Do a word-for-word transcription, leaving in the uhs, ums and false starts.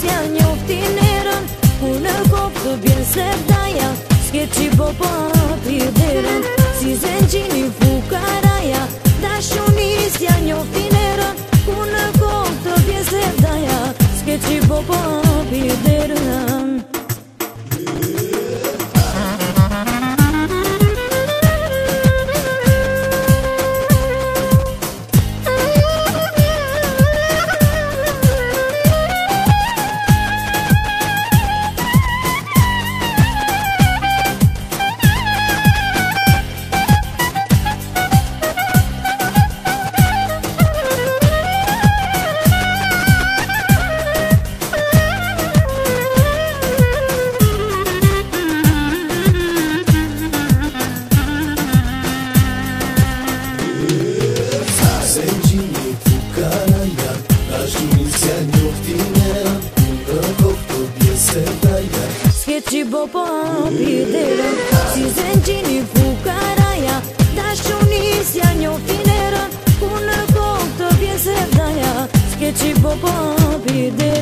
nisja njoftin erën, ku në kokë të bjen sevdaja, s'ke qi po papir derën, si zengjini fukaraja, dashunisja njoftin erën, ku në kokë të bjen sevdaja, s'ke qi po papir derën. S'ke qi bo papir derën, si zengjini fukaraja, dashunisja njoftin erën, ku në kokë të bjen sevdaja, s'ke qi bo papir derën.